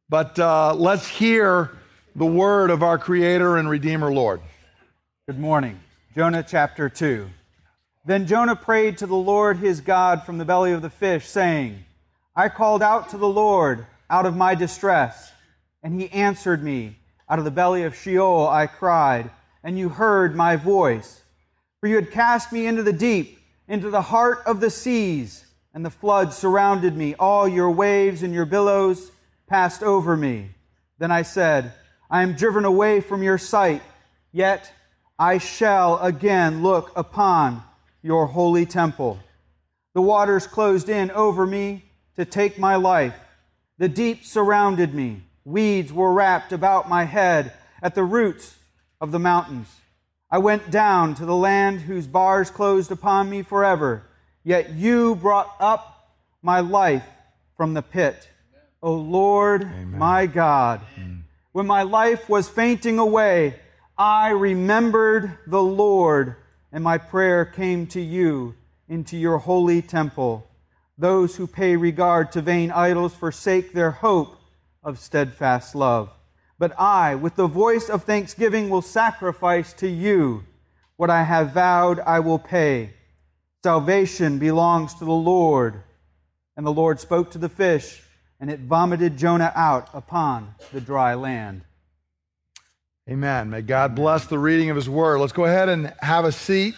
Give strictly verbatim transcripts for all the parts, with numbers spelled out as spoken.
But uh, let's hear the word of our Creator and Redeemer, Lord. Good morning. Jonah chapter two. Then Jonah prayed to the Lord his God from the belly of the fish, saying, I called out to the Lord out of my distress, and he answered me. Out of the belly of Sheol I cried, and you heard my voice. For you had cast me into the deep, into the heart of the seas, and the flood surrounded me. All your waves and your billows passed over me. Then I said, I am driven away from your sight, yet I shall again look upon your holy temple. The waters closed in over me to take my life. The deep surrounded me. Weeds were wrapped about my head at the roots of the mountains. I went down to the land whose bars closed upon me forever. Yet you brought up my life from the pit. O Lord, Amen. My God, mm. When my life was fainting away, I remembered the Lord, and my prayer came to you into your holy temple. Those who pay regard to vain idols forsake their hope of steadfast love. But I, with the voice of thanksgiving, will sacrifice to you. What I have vowed I will pay. Salvation belongs to the Lord. And the Lord spoke to the fish, and it vomited Jonah out upon the dry land. Amen. May God bless the reading of His Word. Let's go ahead and have a seat.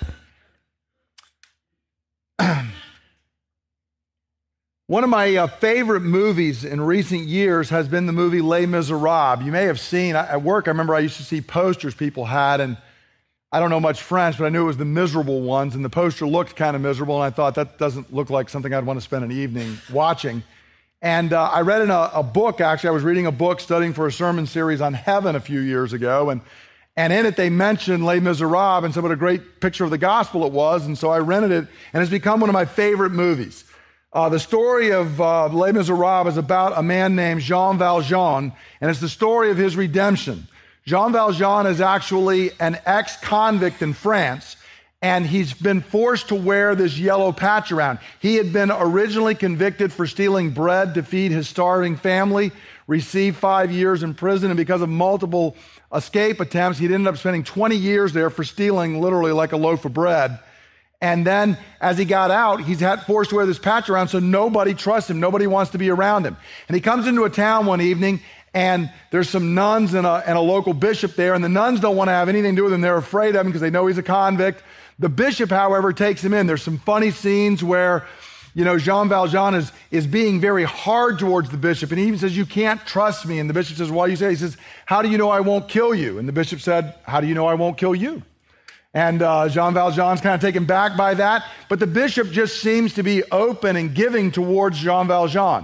One of my uh, favorite movies in recent years has been the movie Les Miserables. You may have seen, at work, I remember I used to see posters people had, and I don't know much French, but I knew it was the miserable ones, and the poster looked kind of miserable, and I thought that doesn't look like something I'd want to spend an evening watching. And uh, I read in a, a book, actually, I was reading a book studying for a sermon series on heaven a few years ago, and, and in it they mentioned Les Miserables and said what a great picture of the gospel it was, and so I rented it, and it's become one of my favorite movies. Uh, the story of uh, Les Miserables is about a man named Jean Valjean, and it's the story of his redemption. Jean Valjean is actually an ex-convict in France, and he's been forced to wear this yellow patch around. He had been originally convicted for stealing bread to feed his starving family, received five years in prison, and because of multiple escape attempts, he'd ended up spending twenty years there for stealing literally like a loaf of bread. And then as he got out, he's had forced to wear this patch around, so nobody trusts him. Nobody wants to be around him. And he comes into a town one evening, and there's some nuns and a, and a local bishop there, and the nuns don't want to have anything to do with him. They're afraid of him because they know he's a convict. The bishop, however, takes him in. There's some funny scenes where, you know, Jean Valjean is, is being very hard towards the bishop, and he even says, you can't trust me. And the bishop says, why do you say that? He says, how do you know I won't kill you? And the bishop said, how do you know I won't kill you? And uh, Jean Valjean's kind of taken back by that, but the bishop just seems to be open and giving towards Jean Valjean.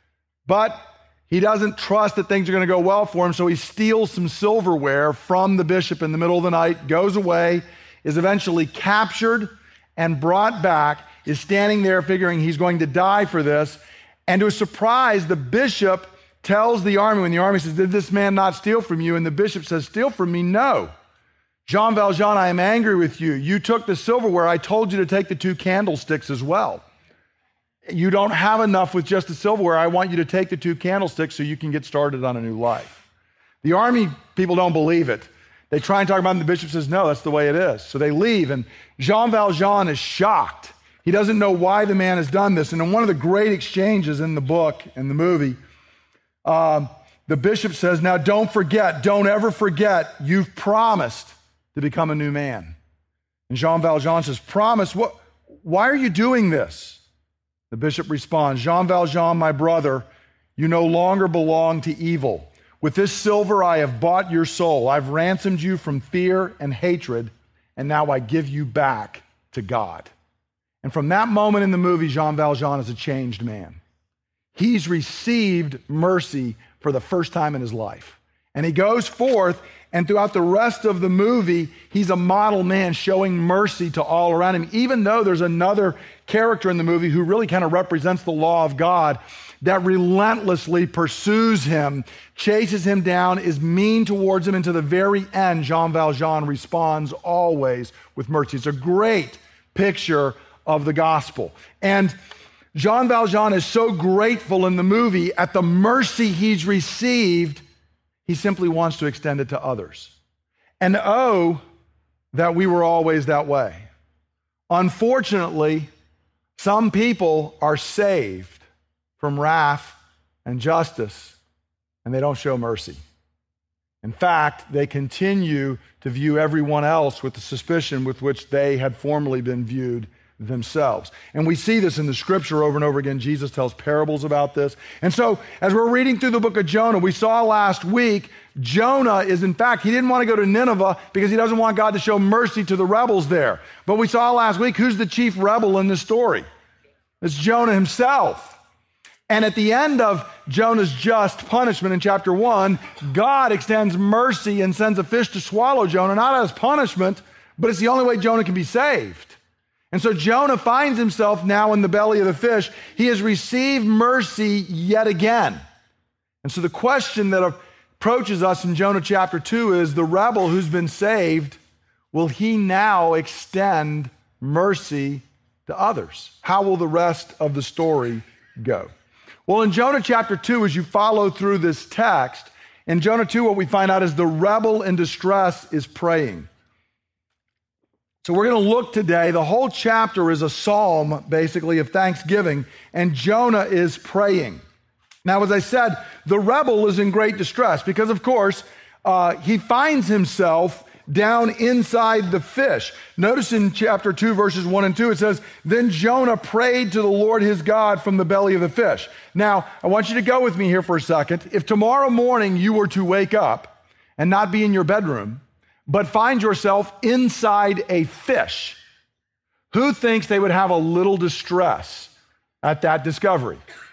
But he doesn't trust that things are going to go well for him, so he steals some silverware from the bishop in the middle of the night, goes away, is eventually captured and brought back, is standing there figuring he's going to die for this, and to his surprise, the bishop tells the army, when the army says, did this man not steal from you? And the bishop says, steal from me? No. Jean Valjean, I am angry with you. You took the silverware. I told you to take the two candlesticks as well. You don't have enough with just the silverware. I want you to take the two candlesticks so you can get started on a new life. The army people don't believe it. They try and talk about it, and the bishop says, no, that's the way it is. So they leave, and Jean Valjean is shocked. He doesn't know why the man has done this. And in one of the great exchanges in the book, in the movie, um, the bishop says, now don't forget, don't ever forget, you've promised to become a new man. And Jean Valjean says, promise? What? Why are you doing this? The bishop responds, Jean Valjean, my brother, you no longer belong to evil. With this silver I have bought your soul. I've ransomed you from fear and hatred, and now I give you back to God. And from that moment in the movie, Jean Valjean is a changed man. He's received mercy for the first time in his life. And he goes forth, and throughout the rest of the movie, he's a model man showing mercy to all around him, even though there's another character in the movie who really kind of represents the law of God that relentlessly pursues him, chases him down, is mean towards him, and to the very end, Jean Valjean responds always with mercy. It's a great picture of the gospel. And Jean Valjean is so grateful in the movie at the mercy he's received, he simply wants to extend it to others. And oh, that we were always that way. Unfortunately, some people are saved from wrath and justice, and they don't show mercy. In fact, they continue to view everyone else with the suspicion with which they had formerly been viewed themselves. And we see this in the scripture over and over again. Jesus tells parables about this. And so, as we're reading through the book of Jonah, we saw last week, Jonah is, in fact, he didn't want to go to Nineveh because he doesn't want God to show mercy to the rebels there. But we saw last week, who's the chief rebel in this story? It's Jonah himself. And at the end of Jonah's just punishment in chapter one, God extends mercy and sends a fish to swallow Jonah, not as punishment, but it's the only way Jonah can be saved. And so Jonah finds himself now in the belly of the fish. He has received mercy yet again. And so the question that approaches us in Jonah chapter two is, the rebel who's been saved, will he now extend mercy to others? How will the rest of the story go? Well, in Jonah chapter two, as you follow through this text, in Jonah two, what we find out is the rebel in distress is praying. So we're going to look today, the whole chapter is a psalm, basically, of thanksgiving, and Jonah is praying. Now, as I said, the rebel is in great distress because, of course, uh, he finds himself down inside the fish. Notice in chapter two, verses one and two, it says, "Then Jonah prayed to the Lord his God from the belly of the fish." Now, I want you to go with me here for a second. If tomorrow morning you were to wake up and not be in your bedroom, but find yourself inside a fish, who thinks they would have a little distress at that discovery?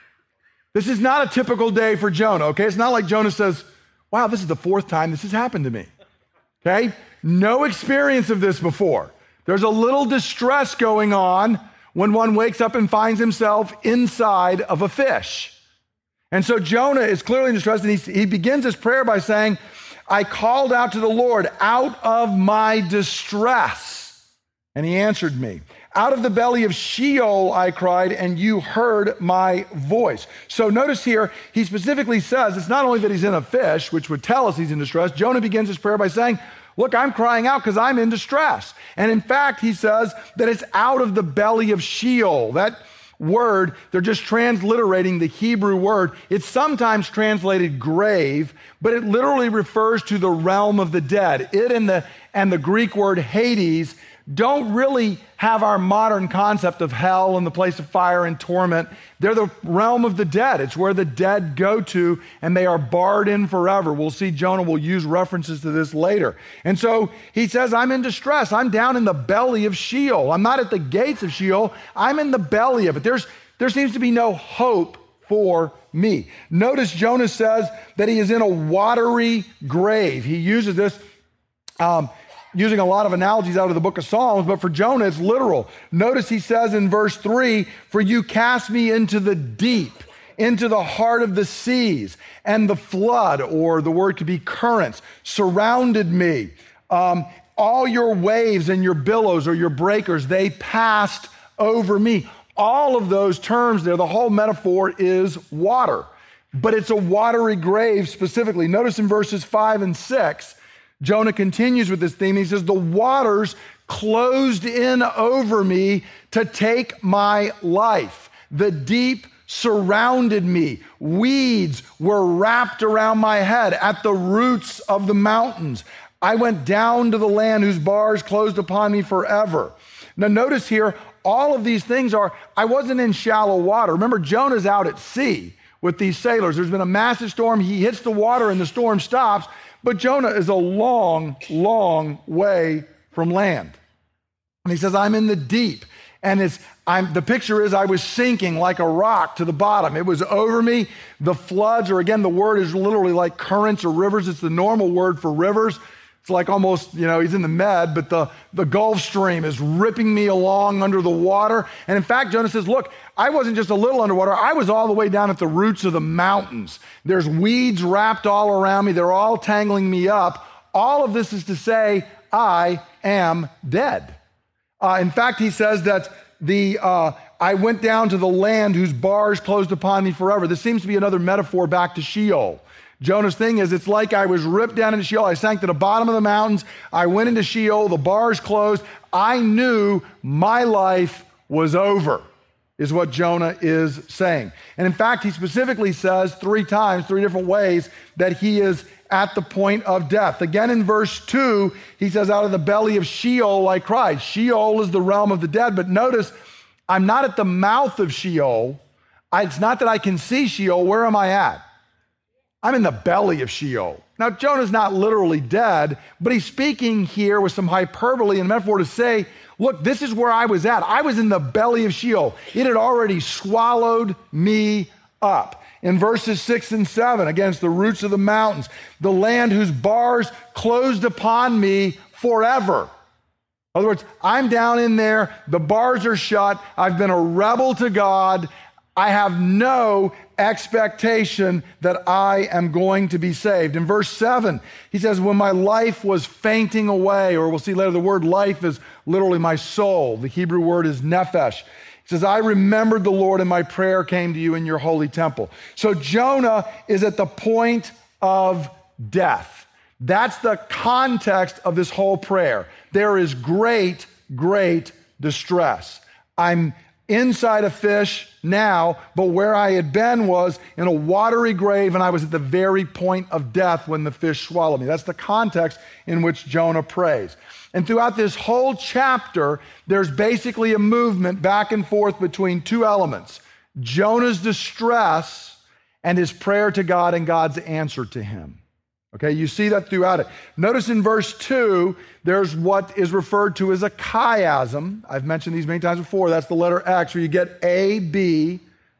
This is not a typical day for Jonah, okay? It's not like Jonah says, "Wow, this is the fourth time this has happened to me." Okay? No experience of this before. There's a little distress going on when one wakes up and finds himself inside of a fish. And so Jonah is clearly in distress, and he, he begins his prayer by saying, "I called out to the Lord out of my distress, and he answered me. Out of the belly of Sheol I cried, and you heard my voice." So notice here, he specifically says it's not only that he's in a fish, which would tell us he's in distress. Jonah begins his prayer by saying, "Look, I'm crying out because I'm in distress." And in fact, he says that it's out of the belly of Sheol. That word, they're just transliterating the Hebrew word. It's sometimes translated grave, but it literally refers to the realm of the dead. It and the, and the Greek word Hades don't really have our modern concept of hell and the place of fire and torment. They're the realm of the dead. It's where the dead go to, and they are barred in forever. We'll see Jonah will use references to this later. And so he says, "I'm in distress. I'm down in the belly of Sheol. I'm not at the gates of Sheol. I'm in the belly of it. There's, there seems to be no hope for me." Notice Jonah says that he is in a watery grave. He uses this um, using a lot of analogies out of the book of Psalms, but for Jonah, it's literal. Notice he says in verse three, "For you cast me into the deep, into the heart of the seas, and the flood," or the word could be currents, "surrounded me. Um, all your waves and your billows or your breakers, they passed over me." All of those terms there, the whole metaphor is water, but it's a watery grave specifically. Notice in verses five and six, Jonah continues with this theme. He says, "The waters closed in over me to take my life. The deep surrounded me. Weeds were wrapped around my head at the roots of the mountains. I went down to the land whose bars closed upon me forever." Now notice here, all of these things are, I wasn't in shallow water. Remember, Jonah's out at sea with these sailors. There's been a massive storm. He hits the water and the storm stops. But Jonah is a long, long way from land. And he says, "I'm in the deep." And it's, I'm, the picture is I was sinking like a rock to the bottom. It was over me. The floods, or again, the word is literally like currents or rivers. It's the normal word for rivers. It's like almost, you know, he's in the Med, but the, the Gulf Stream is ripping me along under the water. And in fact, Jonah says, "Look, I wasn't just a little underwater. I was all the way down at the roots of the mountains. There's weeds wrapped all around me. They're all tangling me up." All of this is to say, I am dead. Uh, in fact, he says that the uh, I went down to the land whose bars closed upon me forever. This seems to be another metaphor back to Sheol. Jonah's thing is, it's like I was ripped down into Sheol. I sank to the bottom of the mountains. I went into Sheol. The bars closed. I knew my life was over, is what Jonah is saying. And in fact, he specifically says three times, three different ways, that he is at the point of death. Again, in verse two, he says, out of the belly of Sheol I cried. Sheol is the realm of the dead, but notice, I'm not at the mouth of Sheol. I, it's not that I can see Sheol. Where am I at? I'm in the belly of Sheol. Now, Jonah's not literally dead, but he's speaking here with some hyperbole and metaphor to say, look, this is where I was at. I was in the belly of Sheol. It had already swallowed me up. In verses six and seven, against the roots of the mountains, the land whose bars closed upon me forever. In other words, I'm down in there, the bars are shut, I've been a rebel to God, I have no expectation that I am going to be saved. In verse seven, he says, when my life was fainting away, or we'll see later the word life is literally my soul. The Hebrew word is nephesh. He says, I remembered the Lord and my prayer came to you in your holy temple. So Jonah is at the point of death. That's the context of this whole prayer. There is great, great distress. I'm inside a fish now, but where I had been was in a watery grave, and I was at the very point of death when the fish swallowed me. That's the context in which Jonah prays. And throughout this whole chapter, there's basically a movement back and forth between two elements: Jonah's distress and his prayer to God and God's answer to him. Okay, you see that throughout it. Notice in verse two, there's what is referred to as a chiasm. I've mentioned these many times before. That's the letter X, where you get A, B,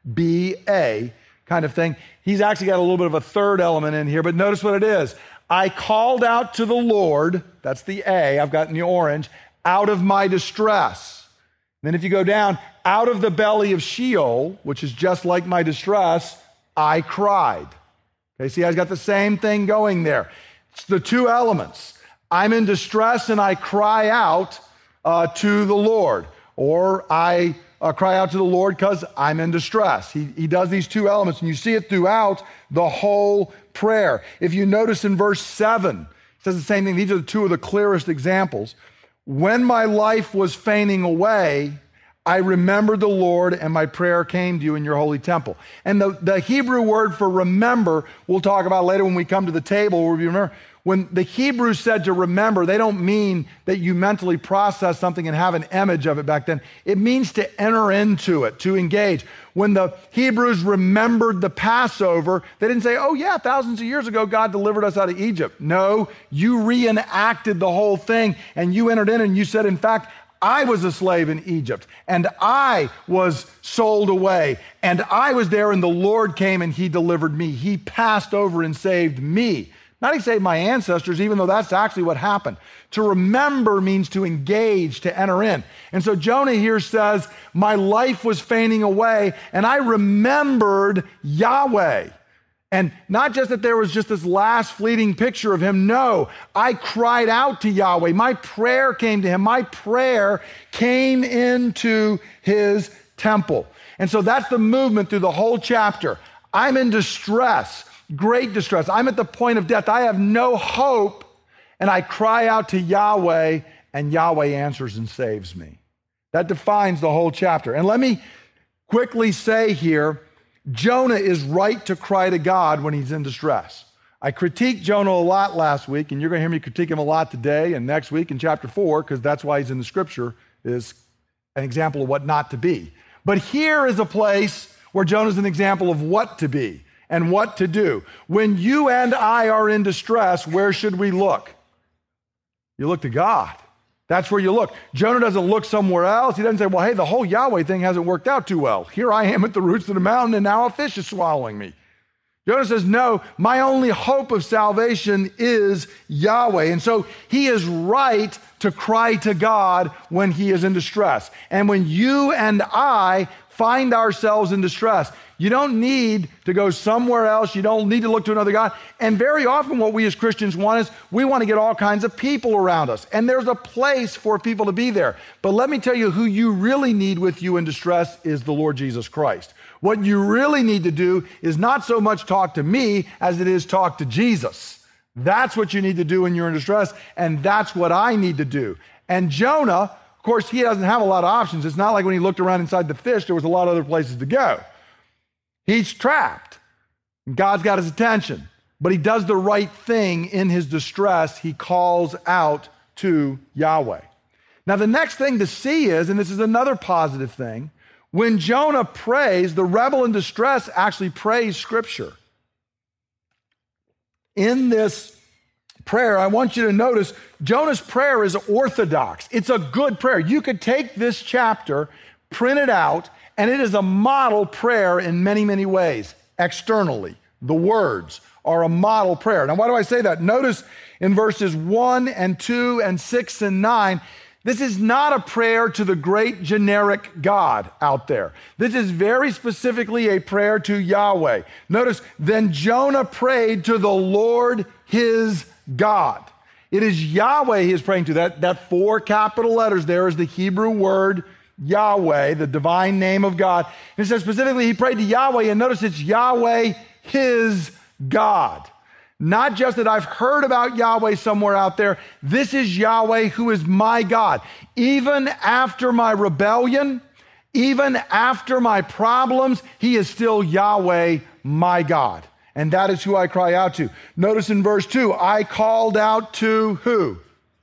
B, A kind of thing. He's actually got a little bit of a third element in here, but notice what it is. I called out to the Lord, that's the A, I've got in the orange, out of my distress. Then if you go down, out of the belly of Sheol, which is just like my distress, I cried. Okay, see, I've got the same thing going there. It's the two elements. I'm in distress and I cry out uh, to the Lord, or I uh, cry out to the Lord because I'm in distress. He, he does these two elements, and you see it throughout the whole prayer. If you notice in verse seven, it says the same thing. These are the two of the clearest examples. When my life was fainting away, I remembered the Lord and my prayer came to you in your holy temple. And the, the Hebrew word for remember, we'll talk about later when we come to the table where we remember. When the Hebrews said to remember, they don't mean that you mentally process something and have an image of it back then. It means to enter into it, to engage. When the Hebrews remembered the Passover, they didn't say, oh yeah, thousands of years ago, God delivered us out of Egypt. No, you reenacted the whole thing and you entered in and you said, in fact, I was a slave in Egypt, and I was sold away, and I was there, and the Lord came and he delivered me. He passed over and saved me. Not he saved my ancestors, even though that's actually what happened. To remember means to engage, to enter in. And so Jonah here says, my life was fainting away, and I remembered Yahweh. And not just that there was just this last fleeting picture of him. No, I cried out to Yahweh. My prayer came to him. My prayer came into his temple. And so that's the movement through the whole chapter. I'm in distress, great distress. I'm at the point of death. I have no hope. And I cry out to Yahweh, and Yahweh answers and saves me. That defines the whole chapter. And let me quickly say here, Jonah is right to cry to God when he's in distress. I critiqued Jonah a lot last week, and you're going to hear me critique him a lot today and next week in chapter four, because that's why he's in the scripture, is an example of what not to be. But here is a place where Jonah's an example of what to be and what to do. When you and I are in distress, where should we look? You look to God. That's where you look. Jonah doesn't look somewhere else. He doesn't say, well, hey, the whole Yahweh thing hasn't worked out too well. Here I am at the roots of the mountain, and now a fish is swallowing me. Jonah says, no, my only hope of salvation is Yahweh. And so he is right to cry to God when he is in distress. And when you and I find ourselves in distress. You don't need to go somewhere else. You don't need to look to another God. And very often what we as Christians want is we want to get all kinds of people around us. And there's a place for people to be there. But let me tell you, who you really need with you in distress is the Lord Jesus Christ. What you really need to do is not so much talk to me as it is talk to Jesus. That's what you need to do when you're in distress, and that's what I need to do. And Jonah, of course, he doesn't have a lot of options. It's not like when he looked around inside the fish, there was a lot of other places to go. He's trapped. God's got his attention, but he does the right thing in his distress. He calls out to Yahweh. Now, the next thing to see is, and this is another positive thing, when Jonah prays, the rebel in distress actually prays Scripture. In this prayer, I want you to notice Jonah's prayer is orthodox. It's a good prayer. You could take this chapter, print it out, and it is a model prayer in many, many ways. Externally, the words are a model prayer. Now, why do I say that? Notice in verses one and two and six and nine, this is not a prayer to the great generic God out there. This is very specifically a prayer to Yahweh. Notice, then Jonah prayed to the Lord his God. It is Yahweh he is praying to. That, that four capital letters there is the Hebrew word Yahweh, the divine name of God. And it says specifically he prayed to Yahweh, and notice it's Yahweh his God. Not just that I've heard about Yahweh somewhere out there. This is Yahweh who is my God. Even after my rebellion, even after my problems, he is still Yahweh, my God. And that is who I cry out to. Notice in verse two, I called out to who?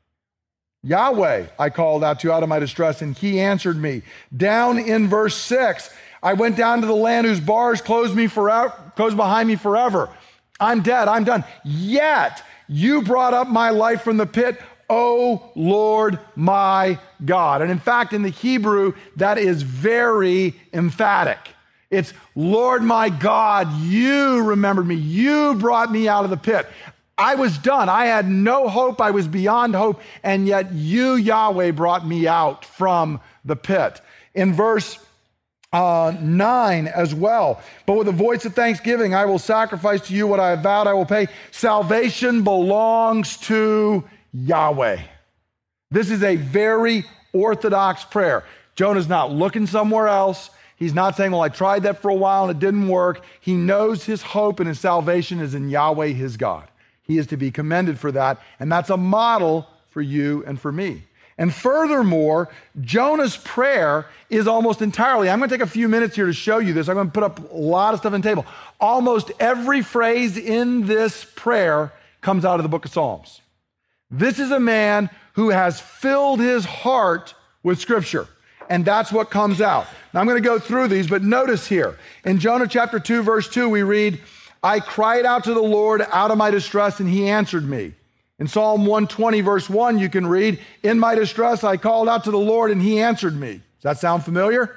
Yahweh I called out to out of my distress, and he answered me. Down in verse six, I went down to the land whose bars closed me forever, closed behind me forever. I'm dead, I'm done. Yet you brought up my life from the pit, O Lord my God. And in fact, in the Hebrew, that is very emphatic. It's, Lord my God, you remembered me. You brought me out of the pit. I was done. I had no hope. I was beyond hope. And yet you, Yahweh, brought me out from the pit. In verse uh, nine as well. But with a voice of thanksgiving, I will sacrifice to you what I have vowed I will pay. Salvation belongs to Yahweh. This is a very orthodox prayer. Jonah's not looking somewhere else. He's not saying, well, I tried that for a while and it didn't work. He knows his hope and his salvation is in Yahweh, his God. He is to be commended for that, and that's a model for you and for me. And furthermore, Jonah's prayer is almost entirely, I'm going to take a few minutes here to show you this. I'm going to put up a lot of stuff on the table. Almost every phrase in this prayer comes out of the book of Psalms. This is a man who has filled his heart with Scripture, and that's what comes out. Now, I'm going to go through these, but notice here, in Jonah chapter two, verse two, we read, I cried out to the Lord out of my distress, and he answered me. In Psalm one twenty, verse one, you can read, in my distress, I called out to the Lord, and he answered me. Does that sound familiar?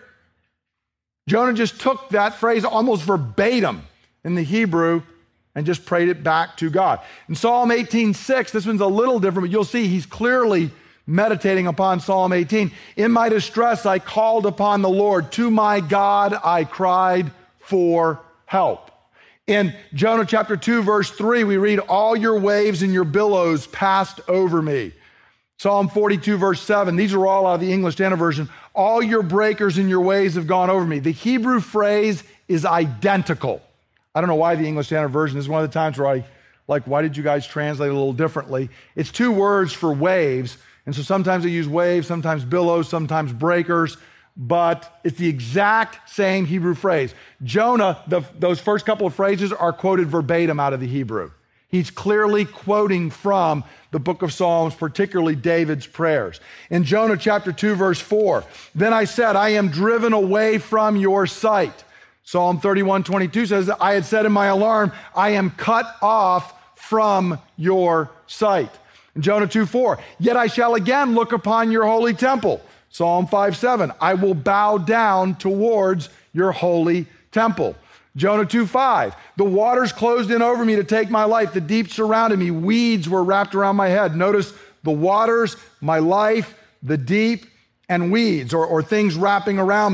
Jonah just took that phrase almost verbatim in the Hebrew and just prayed it back to God. In Psalm eighteen six, this one's a little different, but you'll see he's clearly meditating upon Psalm eighteen. In my distress, I called upon the Lord. To my God, I cried for help. In Jonah chapter two, verse three, we read, all your waves and your billows passed over me. Psalm forty-two, verse seven, these are all out of the English Standard Version. All your breakers and your waves have gone over me. The Hebrew phrase is identical. I don't know why the English Standard Version is one of the times where I, like, why did you guys translate it a little differently? It's two words for waves. And so sometimes they use waves, sometimes billows, sometimes breakers. But it's the exact same Hebrew phrase. Jonah, the, those first couple of phrases are quoted verbatim out of the Hebrew. He's clearly quoting from the book of Psalms, particularly David's prayers. In Jonah chapter two, verse four, then I said, I am driven away from your sight. Psalm thirty-one, twenty-two says, I had said in my alarm, I am cut off from your sight. In Jonah two, four, yet I shall again look upon your holy temple. Psalm five, seven, I will bow down towards your holy temple. Jonah two, five, the waters closed in over me to take my life. The deep surrounded me. Weeds were wrapped around my head. Notice the waters, my life, the deep, and weeds, or, or things wrapping around me.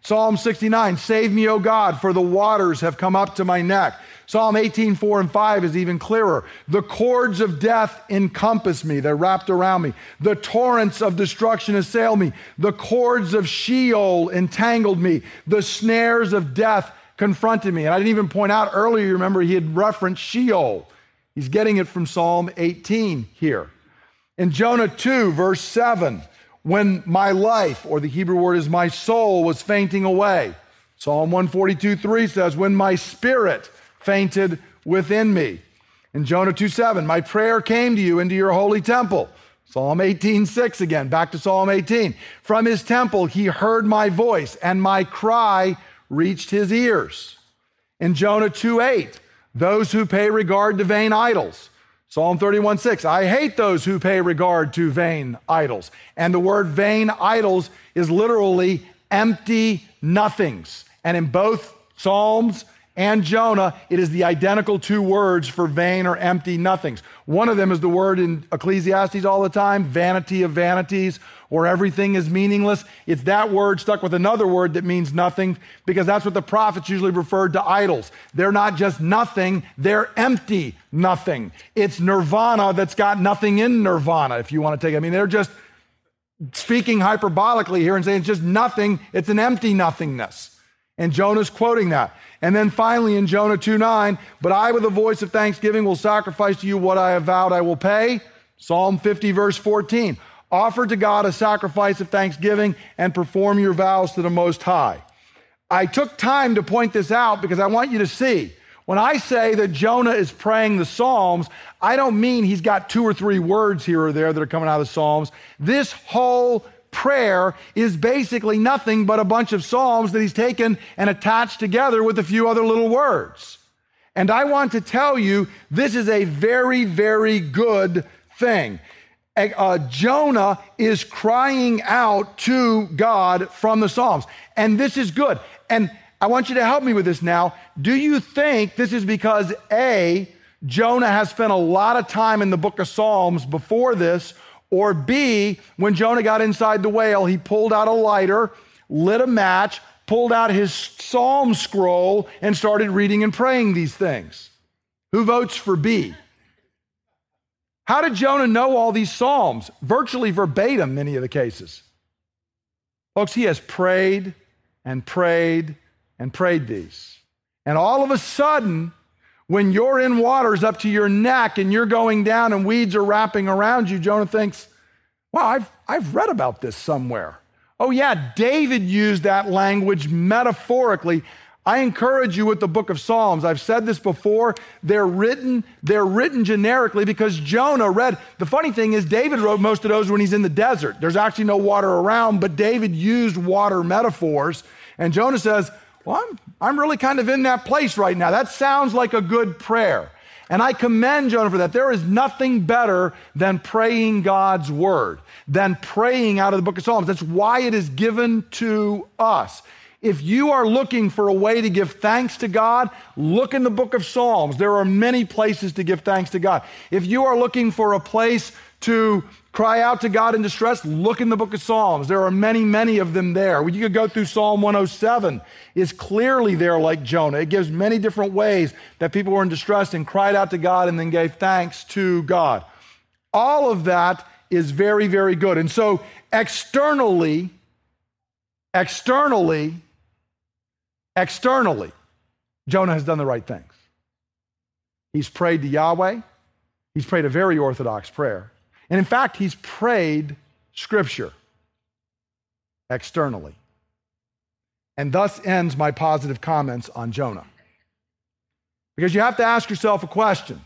Psalm sixty-nine, save me, O God, for the waters have come up to my neck. Psalm eighteen, four and five is even clearer. The cords of death encompass me. They're wrapped around me. The torrents of destruction assail me. The cords of Sheol entangled me. The snares of death confronted me. And I didn't even point out earlier, you remember he had referenced Sheol. He's getting it from Psalm eighteen here. In Jonah two, verse seven, when my life, or the Hebrew word is my soul, was fainting away. Psalm one forty-two, three says, when my spirit fainted within me. In Jonah two seven, my prayer came to you into your holy temple. Psalm eighteen six again, back to Psalm eighteen. From his temple he heard my voice, and my cry reached his ears. In Jonah two eight, those who pay regard to vain idols. Psalm thirty-one six, I hate those who pay regard to vain idols. And the word vain idols is literally empty nothings. And in both Psalms and Jonah, it is the identical two words for vain or empty nothings. One of them is the word in Ecclesiastes all the time, vanity of vanities, or everything is meaningless. It's that word stuck with another word that means nothing, because that's what the prophets usually referred to idols. They're not just nothing, they're empty nothing. It's nirvana that's got nothing in nirvana, if you want to take it. I mean, they're just speaking hyperbolically here and saying it's just nothing, it's an empty nothingness. And Jonah's quoting that. And then finally in Jonah two nine, but I with a voice of thanksgiving will sacrifice to you what I have vowed I will pay. Psalm fifty verse fourteen, offer to God a sacrifice of thanksgiving and perform your vows to the Most High. I took time to point this out because I want you to see, when I say that Jonah is praying the Psalms, I don't mean he's got two or three words here or there that are coming out of the Psalms. This whole prayer is basically nothing but a bunch of Psalms that he's taken and attached together with a few other little words. And I want to tell you, this is a very, very good thing. Uh, Jonah is crying out to God from the Psalms. And this is good. And I want you to help me with this now. Do you think this is because A, Jonah has spent a lot of time in the book of Psalms before this, or B, when Jonah got inside the whale, he pulled out a lighter, lit a match, pulled out his psalm scroll, and started reading and praying these things? Who votes for B? How did Jonah know all these psalms? Virtually verbatim, many of the cases. Folks, he has prayed and prayed and prayed these. And all of a sudden, when you're in waters up to your neck and you're going down and weeds are wrapping around you, Jonah thinks, wow, I've, I've read about this somewhere. Oh yeah, David used that language metaphorically. I encourage you with the book of Psalms. I've said this before. They're written, they're written generically because Jonah read. The funny thing is David wrote most of those when he's in the desert. There's actually no water around, but David used water metaphors. And Jonah says, well, I'm, I'm really kind of in that place right now. That sounds like a good prayer. And I commend Jonah for that. There is nothing better than praying God's word, than praying out of the book of Psalms. That's why it is given to us. If you are looking for a way to give thanks to God, look in the book of Psalms. There are many places to give thanks to God. If you are looking for a place to cry out to God in distress, look in the book of Psalms. There are many, many of them there. You could go through Psalm one oh seven. It's clearly there like Jonah. It gives many different ways that people were in distress and cried out to God and then gave thanks to God. All of that is very, very good. And so externally, externally, externally, Jonah has done the right things. He's prayed to Yahweh. He's prayed a very orthodox prayer. And in fact, he's prayed Scripture externally. And thus ends my positive comments on Jonah. Because you have to ask yourself a question.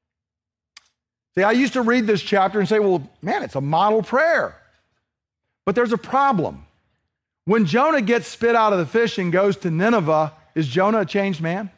See, I used to read this chapter and say, well, man, it's a model prayer. But there's a problem. When Jonah gets spit out of the fish and goes to Nineveh, is Jonah a changed man?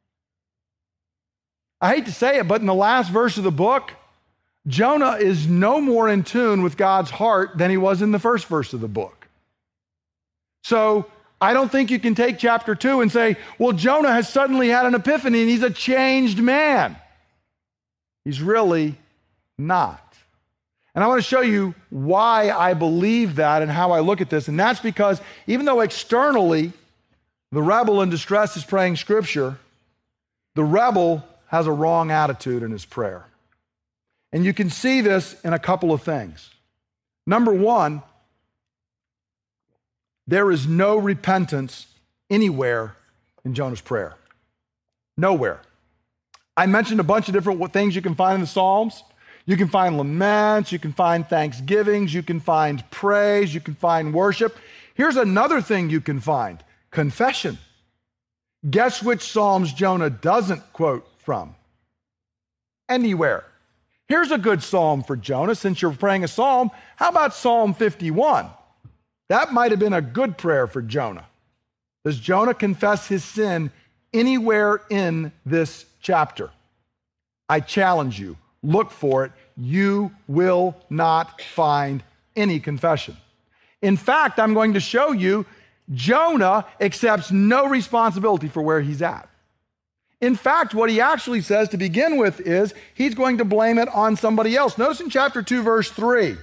I hate to say it, but in the last verse of the book, Jonah is no more in tune with God's heart than he was in the first verse of the book. So I don't think you can take chapter two and say, well, Jonah has suddenly had an epiphany and he's a changed man. He's really not. And I want to show you why I believe that and how I look at this. And that's because even though externally the rebel in distress is praying Scripture, the rebel has a wrong attitude in his prayer. And you can see this in a couple of things. Number one, there is no repentance anywhere in Jonah's prayer. Nowhere. I mentioned a bunch of different things you can find in the Psalms. You can find laments, you can find thanksgivings, you can find praise, you can find worship. Here's another thing you can find, confession. Guess which Psalms Jonah doesn't quote from? Anywhere. Here's a good psalm for Jonah. Since you're praying a psalm, how about Psalm fifty-one? That might have been a good prayer for Jonah. Does Jonah confess his sin anywhere in this chapter? I challenge you. Look for it. You will not find any confession. In fact, I'm going to show you Jonah accepts no responsibility for where he's at. In fact, what he actually says to begin with is he's going to blame it on somebody else. Notice in chapter two, verse three,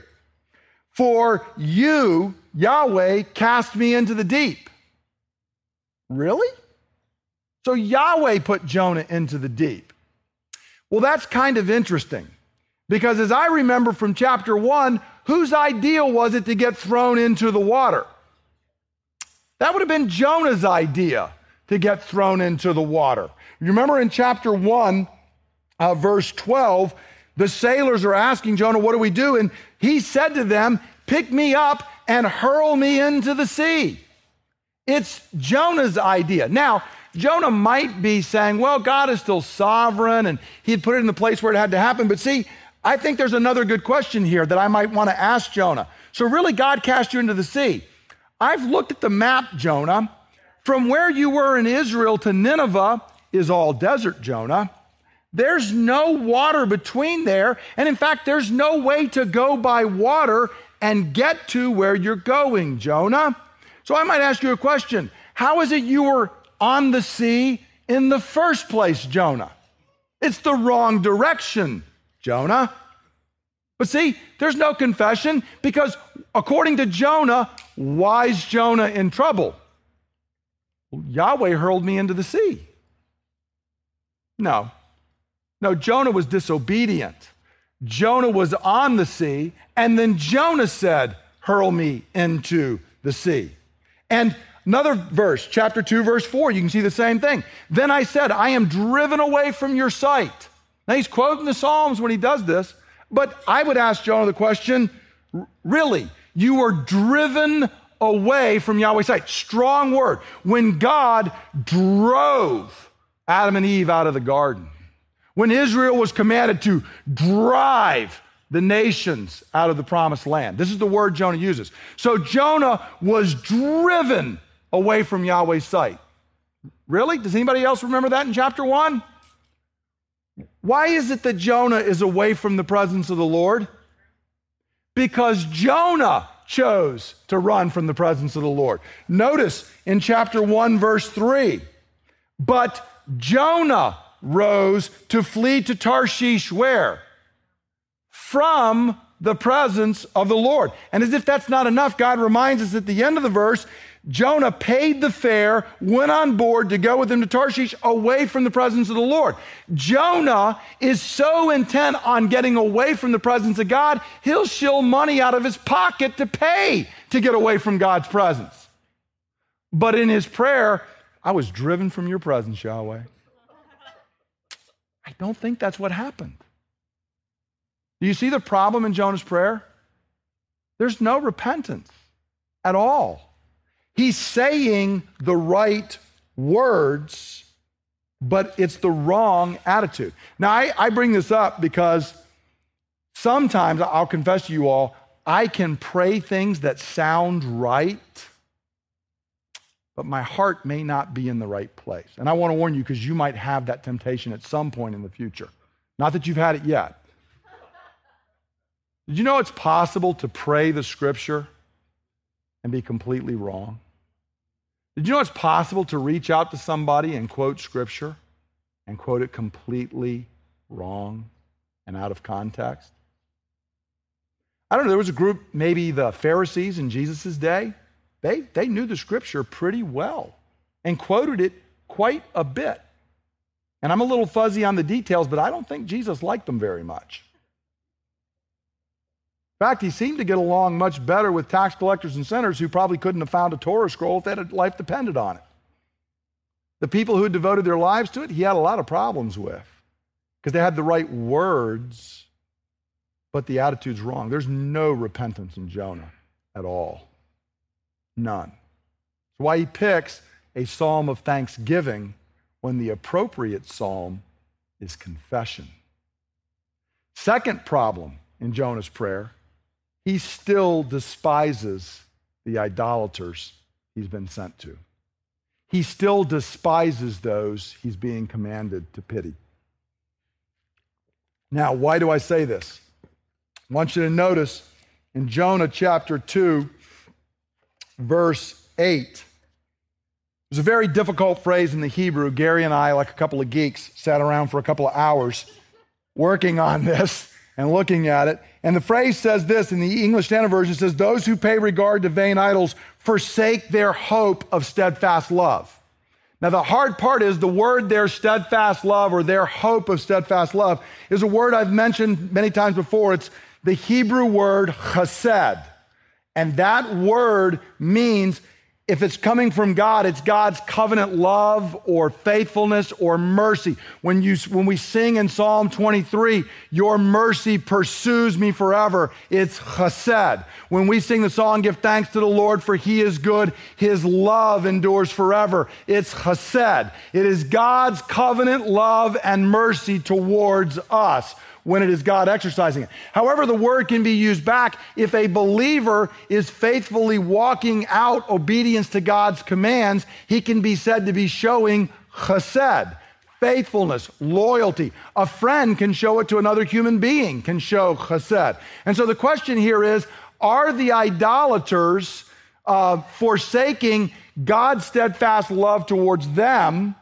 for you, Yahweh, cast me into the deep. Really? So Yahweh put Jonah into the deep. Well, that's kind of interesting because as I remember from chapter one, whose idea was it to get thrown into the water? That would have been Jonah's idea to get thrown into the water. You remember in chapter one, uh, verse twelve, the sailors are asking Jonah, what do we do? And he said to them, pick me up and hurl me into the sea. It's Jonah's idea. Now, Jonah might be saying, well, God is still sovereign, and he'd put it in the place where it had to happen. But see, I think there's another good question here that I might want to ask Jonah. So really, God cast you into the sea. I've looked at the map, Jonah. From where you were in Israel to Nineveh is all desert, Jonah. There's no water between there. And in fact, there's no way to go by water and get to where you're going, Jonah. So I might ask you a question. How is it you were on the sea in the first place, Jonah? It's the wrong direction, Jonah. But see, there's no confession because according to Jonah, why is Jonah in trouble? Well, Yahweh hurled me into the sea. No. No, Jonah was disobedient. Jonah was on the sea, and then Jonah said, hurl me into the sea. And another verse, chapter two, verse four, you can see the same thing. Then I said, I am driven away from your sight. Now he's quoting the Psalms when he does this, but I would ask Jonah the question, really, you were driven away from Yahweh's sight. Strong word. When God drove Adam and Eve out of the garden, when Israel was commanded to drive the nations out of the promised land. This is the word Jonah uses. So Jonah was driven away from Yahweh's sight. Really? Does anybody else remember that in chapter one? Why is it that Jonah is away from the presence of the Lord? Because Jonah chose to run from the presence of the Lord. Notice in chapter one, verse three, but Jonah rose to flee to Tarshish, where? From the presence of the Lord. And as if that's not enough, God reminds us at the end of the verse, Jonah paid the fare, went on board to go with him to Tarshish away from the presence of the Lord. Jonah is so intent on getting away from the presence of God, he'll shill money out of his pocket to pay to get away from God's presence. But in his prayer, I was driven from your presence, Yahweh. I don't think that's what happened. Do you see the problem in Jonah's prayer? There's no repentance at all. He's saying the right words, but it's the wrong attitude. Now, I, I bring this up because sometimes, I'll confess to you all, I can pray things that sound right, but my heart may not be in the right place. And I want to warn you because you might have that temptation at some point in the future. Not that you've had it yet. Did you know it's possible to pray the scripture and be completely wrong? Did you know it's possible to reach out to somebody and quote scripture and quote it completely wrong and out of context? I don't know, there was a group, maybe the Pharisees in Jesus' day. They, they knew the scripture pretty well and quoted it quite a bit. And I'm a little fuzzy on the details, but I don't think Jesus liked them very much. In fact, he seemed to get along much better with tax collectors and sinners who probably couldn't have found a Torah scroll if their life depended on it. The people who had devoted their lives to it, he had a lot of problems with because they had the right words, but the attitude's wrong. There's no repentance in Jonah at all. None. That's why he picks a psalm of thanksgiving when the appropriate psalm is confession. Second problem in Jonah's prayer, he still despises the idolaters he's been sent to. He still despises those he's being commanded to pity. Now, why do I say this? I want you to notice in Jonah chapter two, verse eight, there's a very difficult phrase in the Hebrew. Gary and I, like a couple of geeks, sat around for a couple of hours working on this and looking at it. And the phrase says this in the English Standard Version, it says, those who pay regard to vain idols forsake their hope of steadfast love. Now, the hard part is the word there, steadfast love, or their hope of steadfast love, is a word I've mentioned many times before. It's the Hebrew word chesed. And that word means, if it's coming from God, it's God's covenant love or faithfulness or mercy. When you, when we sing in Psalm twenty-three, your mercy pursues me forever, it's chesed. When we sing the song, give thanks to the Lord for he is good, his love endures forever, it's chesed. It is God's covenant love and mercy towards us when it is God exercising it. However, the word can be used back if a believer is faithfully walking out obedience to God's commands. He can be said to be showing chesed, faithfulness, loyalty. A friend can show it to another human being, can show chesed. And so the question here is, are the idolaters uh, forsaking God's steadfast love towards them,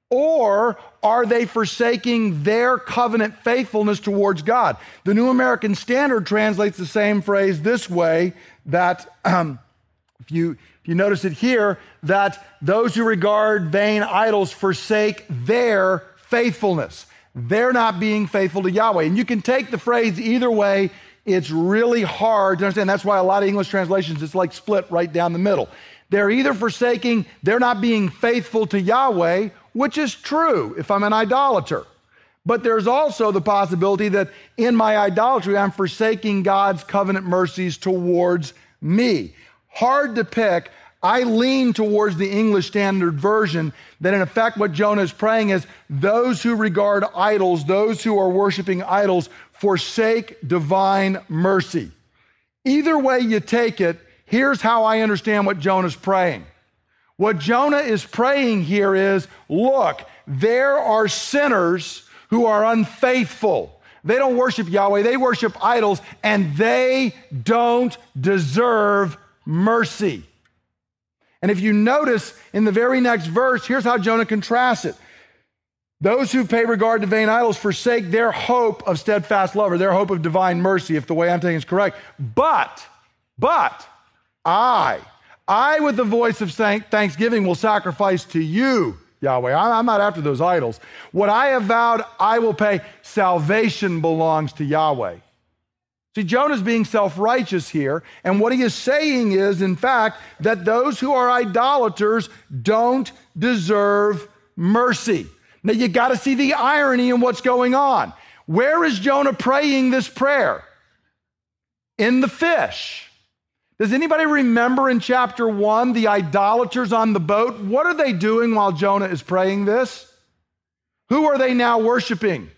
or are they forsaking their covenant faithfulness towards God? The New American Standard translates the same phrase this way, that um, if you if you notice it here, that those who regard vain idols forsake their faithfulness. They're not being faithful to Yahweh. And you can take the phrase either way. It's really hard to understand. That's why a lot of English translations, it's like split right down the middle. They're either forsaking, they're not being faithful to Yahweh, which is true if I'm an idolater. But there's also the possibility that in my idolatry, I'm forsaking God's covenant mercies towards me. Hard to pick. I lean towards the English Standard Version that in effect what Jonah is praying is, those who regard idols, those who are worshiping idols, forsake divine mercy. Either way you take it, here's how I understand what Jonah's praying. What Jonah is praying here is, look, there are sinners who are unfaithful. They don't worship Yahweh, they worship idols, and they don't deserve mercy. And if you notice in the very next verse, here's how Jonah contrasts it. Those who pay regard to vain idols forsake their hope of steadfast love, or their hope of divine mercy, if the way I'm taking is correct. But, but, I, I with the voice of thanksgiving will sacrifice to you, Yahweh. I'm not after those idols. What I have vowed, I will pay. Salvation belongs to Yahweh. See, Jonah's being self-righteous here, and what he is saying is, in fact, that those who are idolaters don't deserve mercy. Now, you got to see the irony in what's going on. Where is Jonah praying this prayer? In the fish. Does anybody remember in chapter one, the idolaters on the boat? What are they doing while Jonah is praying this? Who are they now worshiping?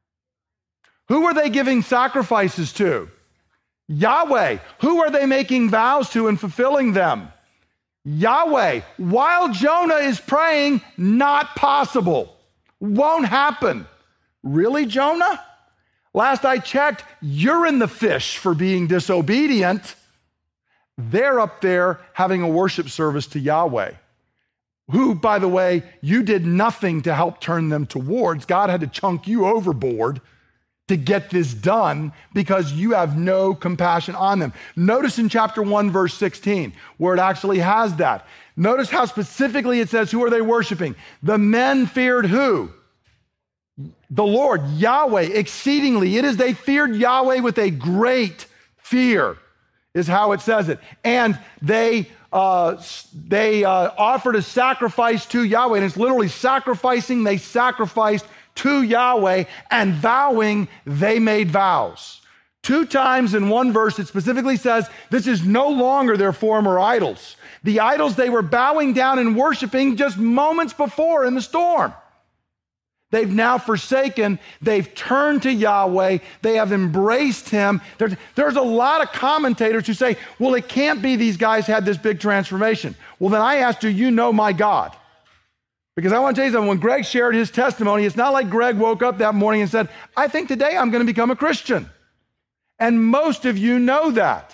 Who are they giving sacrifices to? Yahweh. Who are they making vows to and fulfilling them? Yahweh. While Jonah is praying, not possible. Won't happen. Really, Jonah? Last I checked, you're in the fish for being disobedient. They're up there having a worship service to Yahweh, who, by the way, you did nothing to help turn them towards. God had to chunk you overboard to get this done because you have no compassion on them. Notice in chapter one, verse sixteen, where it actually has that. Notice how specifically it says, who are they worshiping? The men feared who? The Lord, Yahweh, exceedingly. It is they feared Yahweh with a great fear, is how it says it. And they uh, they uh, offered a sacrifice to Yahweh, and it's literally sacrificing. They sacrificed to Yahweh, and vowing, they made vows. Two times in one verse, it specifically says, this is no longer their former idols. The idols they were bowing down and worshiping just moments before in the storm. They've now forsaken, they've turned to Yahweh, they have embraced him. There's, there's a lot of commentators who say, well, it can't be these guys had this big transformation. Well, then I ask, do you know my God? Because I want to tell you something, when Greg shared his testimony, it's not like Greg woke up that morning and said, I think today I'm going to become a Christian. And most of you know that.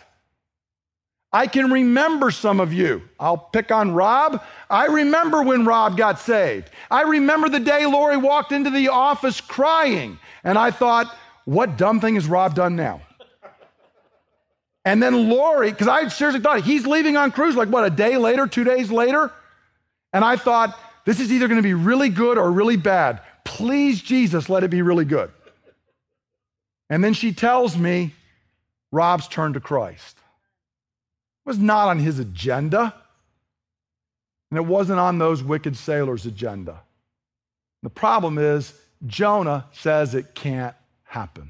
I can remember some of you. I'll pick on Rob. I remember when Rob got saved. I remember the day Lori walked into the office crying, and I thought, what dumb thing has Rob done now? And then Lori, because I seriously thought, he's leaving on cruise, like what, a day later, two days later? And I thought, this is either going to be really good or really bad. Please, Jesus, let it be really good. And then she tells me, Rob's turned to Christ. It was not on his agenda, and it wasn't on those wicked sailors' agenda. The problem is, Jonah says it can't happen.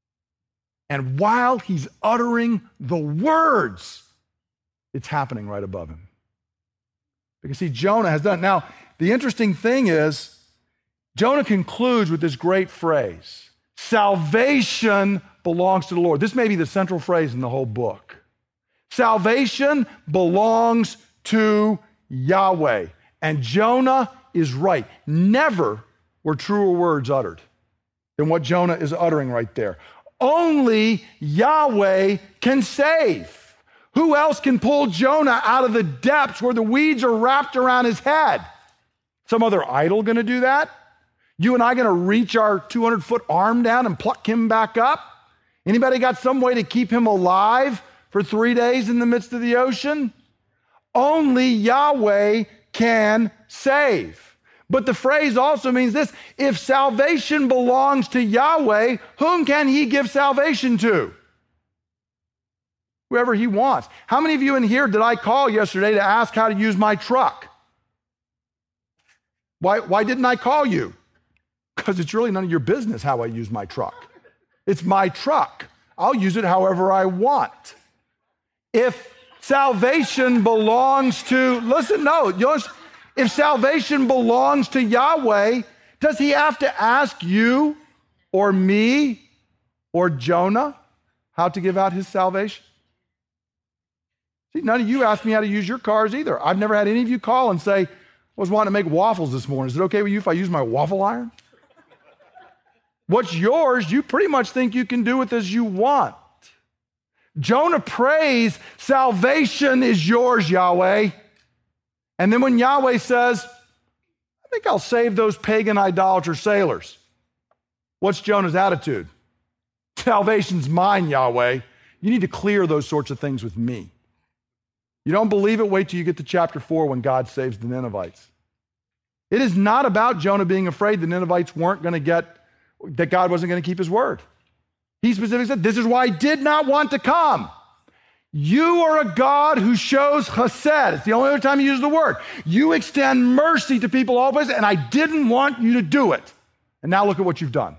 And while he's uttering the words, it's happening right above him. Because see, Jonah has done. Now, the interesting thing is, Jonah concludes with this great phrase, salvation belongs to the Lord. This may be the central phrase in the whole book. Salvation belongs to Yahweh. And Jonah is right. Never were truer words uttered than what Jonah is uttering right there. Only Yahweh can save. Who else can pull Jonah out of the depths where the weeds are wrapped around his head? Some other idol going to do that? You and I going to reach our two hundred foot arm down and pluck him back up? Anybody got some way to keep him alive for three days in the midst of the ocean? Only Yahweh can save. But the phrase also means this: if salvation belongs to Yahweh, whom can he give salvation to? Whoever he wants. How many of you in here did I call yesterday to ask how to use my truck? Why, why didn't I call you? Because it's really none of your business how I use my truck. It's my truck. I'll use it however I want. If salvation belongs to, listen, no, you know, if salvation belongs to Yahweh, does he have to ask you or me or Jonah how to give out his salvation? See, none of you asked me how to use your cars either. I've never had any of you call and say, I was wanting to make waffles this morning. Is it okay with you if I use my waffle iron? What's yours, you pretty much think you can do with as you want. Jonah prays, salvation is yours, Yahweh. And then when Yahweh says, I think I'll save those pagan idolater sailors, what's Jonah's attitude? Salvation's mine, Yahweh. You need to clear those sorts of things with me. You don't believe it? Wait till you get to chapter four when God saves the Ninevites. It is not about Jonah being afraid the Ninevites weren't going to get, that God wasn't going to keep his word. He specifically said, this is why I did not want to come. You are a God who shows chesed. It's the only other time you use the word. You extend mercy to people all places, and I didn't want you to do it. And now look at what you've done.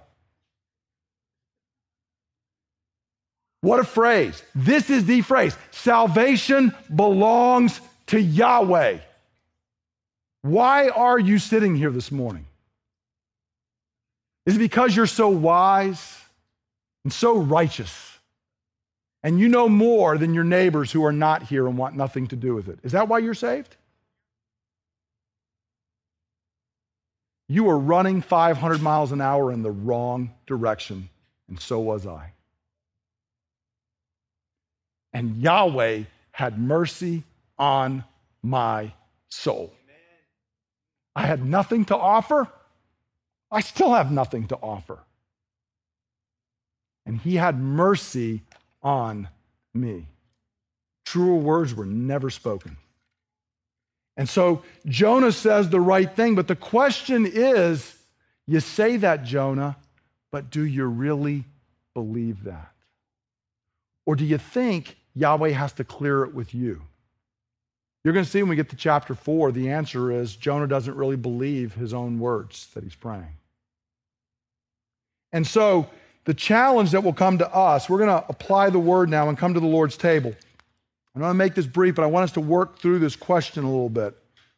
What a phrase. This is the phrase. Salvation belongs to Yahweh. Why are you sitting here this morning? Is it because you're so wise and so righteous, and you know more than your neighbors who are not here and want nothing to do with it? Is that why you're saved? You were running five hundred miles an hour in the wrong direction, and so was I. And Yahweh had mercy on my soul. I had nothing to offer. I still have nothing to offer. and he had mercy on me. Truer words were never spoken. And so Jonah says the right thing, but the question is, you say that, Jonah, but do you really believe that? Or do you think Yahweh has to clear it with you? You're going to see when we get to chapter four, the answer is Jonah doesn't really believe his own words that he's praying. And so the challenge that will come to us, we're going to apply the word now and come to the Lord's table. I'm going to make this brief, but I want us to work through this question a little bit.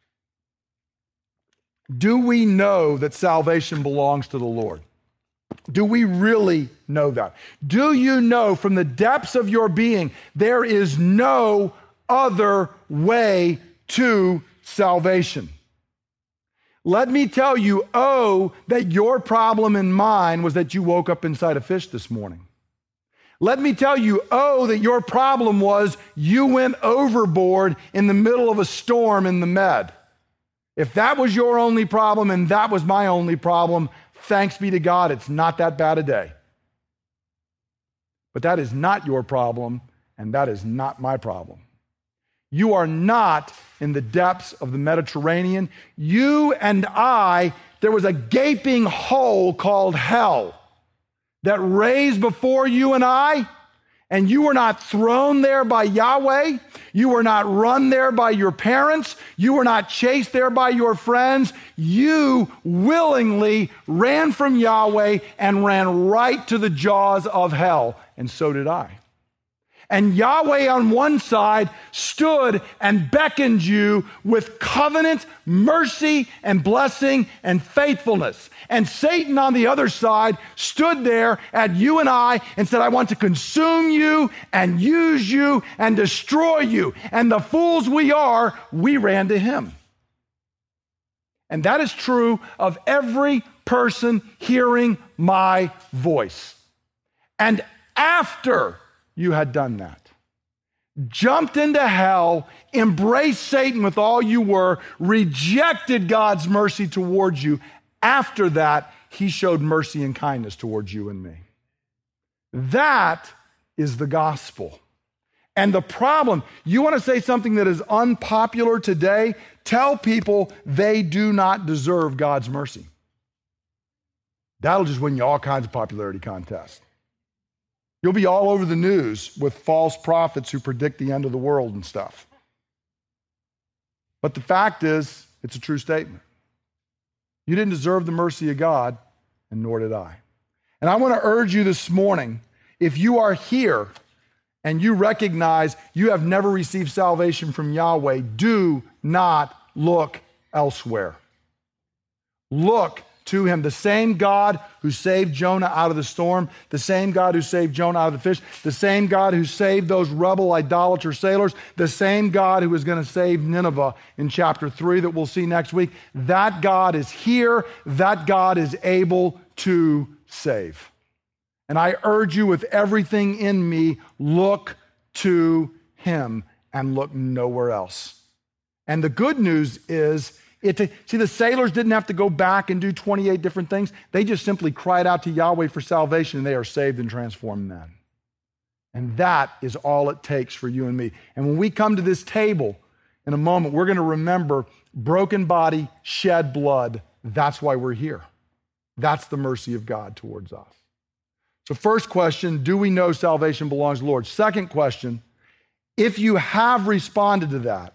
Do we know that salvation belongs to the Lord? Do we really know that? Do you know from the depths of your being there is no other way to salvation? Let me tell you, oh, that your problem and mine was that you woke up inside a fish this morning. Let me tell you, oh, that your problem was you went overboard in the middle of a storm in the Med. If that was your only problem and that was my only problem, thanks be to God, it's not that bad a day. But that is not your problem, and that is not my problem. You are not in the depths of the Mediterranean. You and I, there was a gaping hole called hell that raised before you and I, and you were not thrown there by Yahweh. You were not run there by your parents. You were not chased there by your friends. You willingly ran from Yahweh and ran right to the jaws of hell, and so did I. And Yahweh on one side stood and beckoned you with covenant, mercy, and blessing and faithfulness. And Satan on the other side stood there at you and I and said, I want to consume you and use you and destroy you. And the fools we are, we ran to him. And that is true of every person hearing my voice. And after you had done that, jumped into hell, embraced Satan with all you were, rejected God's mercy towards you, after that, he showed mercy and kindness towards you and me. That is the gospel. And the problem, you want to say something that is unpopular today? Tell people they do not deserve God's mercy. That'll just win you all kinds of popularity contests. You'll be all over the news with false prophets who predict the end of the world and stuff. But the fact is, it's a true statement. You didn't deserve the mercy of God, and nor did I. And I want to urge you this morning, if you are here and you recognize you have never received salvation from Yahweh, do not look elsewhere. Look to him. The same God who saved Jonah out of the storm, the same God who saved Jonah out of the fish, the same God who saved those rebel idolater sailors, the same God who is going to save Nineveh in chapter three that we'll see next week. That God is here. That God is able to save. And I urge you with everything in me, look to him and look nowhere else. And the good news is, It, see, the sailors didn't have to go back and do twenty-eight different things. They just simply cried out to Yahweh for salvation, and they are saved and transformed then. And that is all it takes for you and me. And when we come to this table in a moment, we're going to remember broken body, shed blood. That's why we're here. That's the mercy of God towards us. So first question, do we know salvation belongs to the Lord? Second question, if you have responded to that,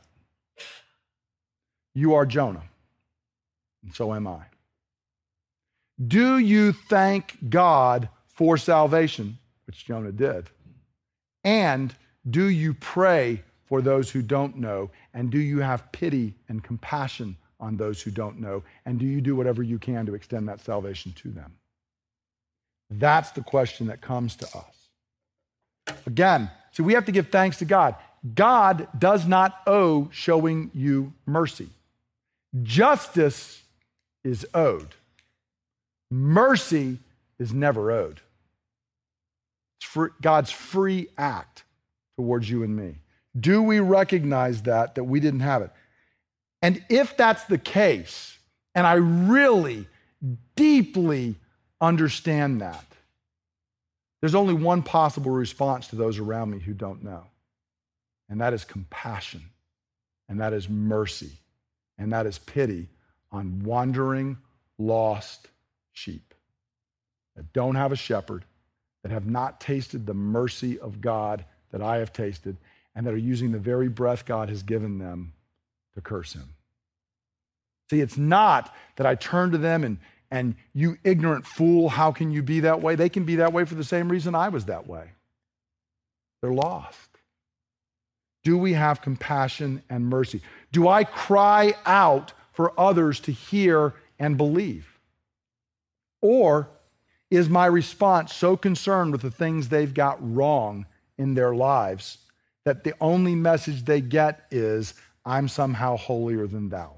you are Jonah, and so am I. Do you thank God for salvation, which Jonah did? And do you pray for those who don't know? And do you have pity and compassion on those who don't know? And do you do whatever you can to extend that salvation to them? That's the question that comes to us. Again, see, we have to give thanks to God. God does not owe showing you mercy. Justice is owed. Mercy is never owed. It's for God's free act towards you and me. Do we recognize that, that we didn't have it? And if that's the case, and I really deeply understand that, There's only one possible response to those around me who don't know, and that is compassion, and that is mercy, and that is pity on wandering, lost sheep that don't have a shepherd, that have not tasted the mercy of God that I have tasted, and that are using the very breath God has given them to curse him. See, it's not that I turn to them and, and you ignorant fool, how can you be that way? They can be that way for the same reason I was that way. They're lost. Do we have compassion and mercy? Do I cry out for others to hear and believe? Or is my response so concerned with the things they've got wrong in their lives that the only message they get is, I'm somehow holier than thou?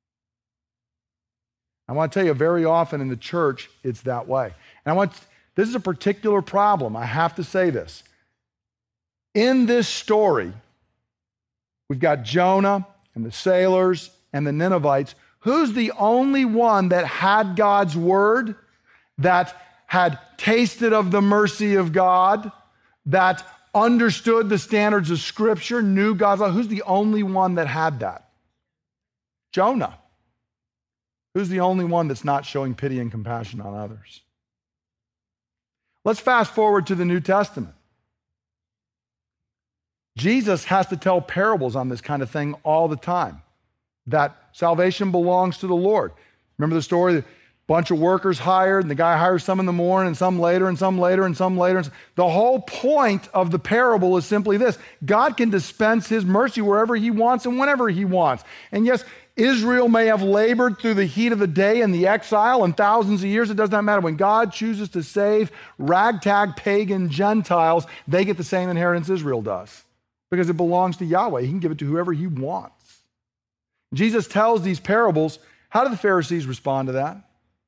I want to tell you, very often in the church, it's that way. And I want, this is a particular problem. I have to say this. In this story, we've got Jonah and the sailors and the Ninevites. Who's the only one that had God's word, that had tasted of the mercy of God, that understood the standards of Scripture, knew God's law? Who's the only one that had that? Jonah. Who's the only one that's not showing pity and compassion on others? Let's fast forward to the New Testament. Jesus has to tell parables on this kind of thing all the time, that salvation belongs to the Lord. Remember the story? A bunch of workers hired, and the guy hires some in the morning, and some later, and some later, and some later. The whole point of the parable is simply this: God can dispense his mercy wherever he wants and whenever he wants. And yes, Israel may have labored through the heat of the day and the exile and thousands of years. It does not matter. When God chooses to save ragtag pagan Gentiles, they get the same inheritance Israel does, because it belongs to Yahweh. He can give it to whoever he wants. Jesus tells these parables. How do the Pharisees respond to that?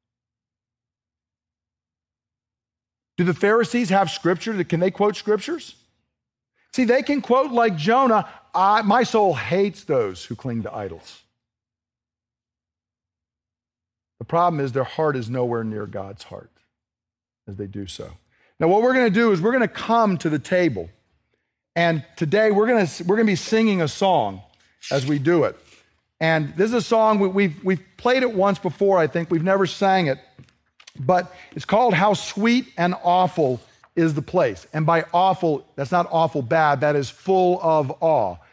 Do the Pharisees have scripture? Can they quote scriptures? See, they can quote like Jonah, I, my soul hates those who cling to idols. The problem is their heart is nowhere near God's heart as they do so. Now, what we're going to do is we're going to come to the table. And today we're going to, we're going to be singing a song as we do it. And this is a song, we, we've, we've played it once before, I think. We've never sang it. But it's called How Sweet and Awful is the Place. And by awful, that's not awful bad. That is full of awe.